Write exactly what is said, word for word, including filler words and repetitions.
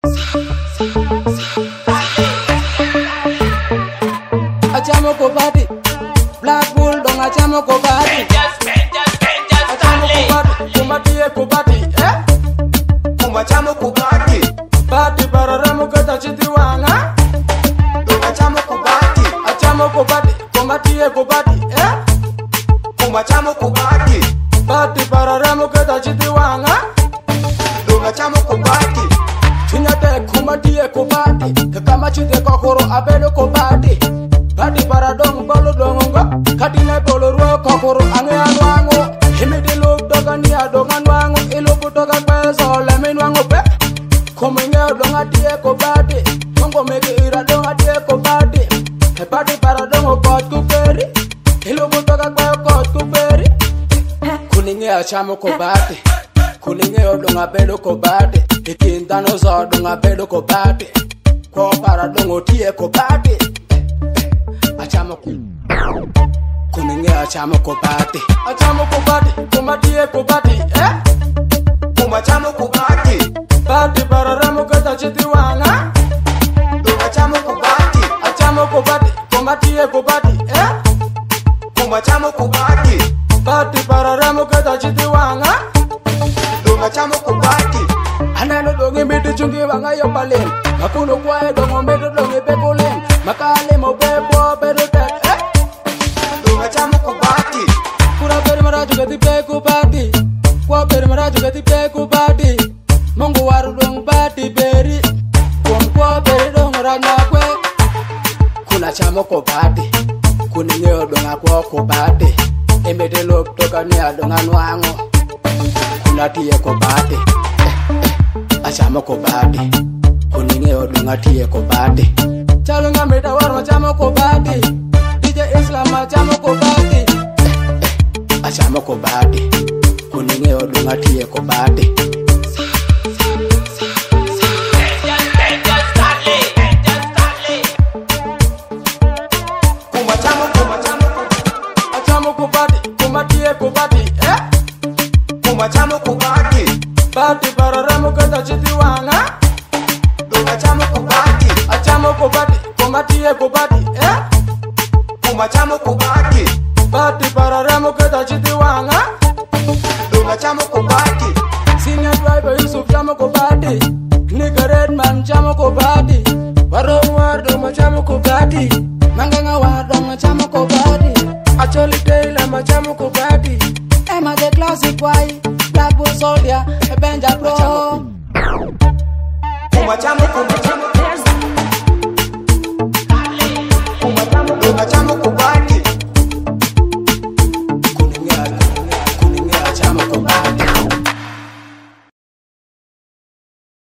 Achamo ko party, Black Bull dong achamo ko party. Achamo ko party, kumatie ko party, eh? Kumachamo ko party, Party para ramo kata chiti wanga. kumachamo ko party, Achamo ko party, kumatie ko party, eh? kumachamo ko party, Party para ramo kata chiti wanga. kumachamo ko party, Chinyate kumatie ko party, kama chiti kokoro abedo ko party. Party para dong bolo dongo, katine bolo ruo kokoro ange anwango. Himidi look doga ni adonga nwango, ilupu doga kwezo lemi nwango pe. Kuminge donga tie ko party, kongo mege ira donga tie ko party. He party para dongo kot kuperi, ilupu doga kwezo kot kuperi. Kuninge achamo ko party, kuninge odonga bedo ko party. Ikindano zo odonga bedo ko party, ko para dongo tie ko party. Achamo ko kuninge achamo ko party, achamo ko party, kumatie ko party, eh? kumachamo ko party, Party para ramo kata chiti wanga. kumachamo ko party, Achamo ko party, kumatie ko party, eh? kumachamo ko party, Party para ramo kata chiti wanga. kumachamo ko party, Anano donge miti chungi wanga yo palen. Makuno kwae dongo medo donge bekulen. Makale mo bebo bedo tek, eh? kumachamo ko party, Kura beri maraju gati peku party. Kwa beri maraju gati peku party. Mungu waru dong party beri. Kwa kwa beri dong rana kwe. Kuna chamo ko party, kuninge odonga kwa ko party. Emete lop toka ni adonga nwango. Kuna tiye ko party, achamo ko party, kuninge odonga tiye ko party. Chalo ngamita waro achamo ko party, D J Islam achamo ko party, achamo ko party, kuninge odonga tiye ko party. kumachamo kumachamo Achamo ko party, kumatie ko party, eh? kumachamo ko party, Party para ramo kata chiti wanga. kumachamo ko party, Achamo ko party, kumatie ko party, eh? kumachamo ko party, Party para ramo kata chiti wanga. kumachamo ko party, Senior driver Yusuf chamo ko party, Nigga Redman chamo ko party, Waro wardo machamo ko party, Manganga wardo machamo ko party, Acholi Taylor machamo ko party, Emma the classic boy, Black Bull Soldier, Benja Pro. kumachamo kumachamo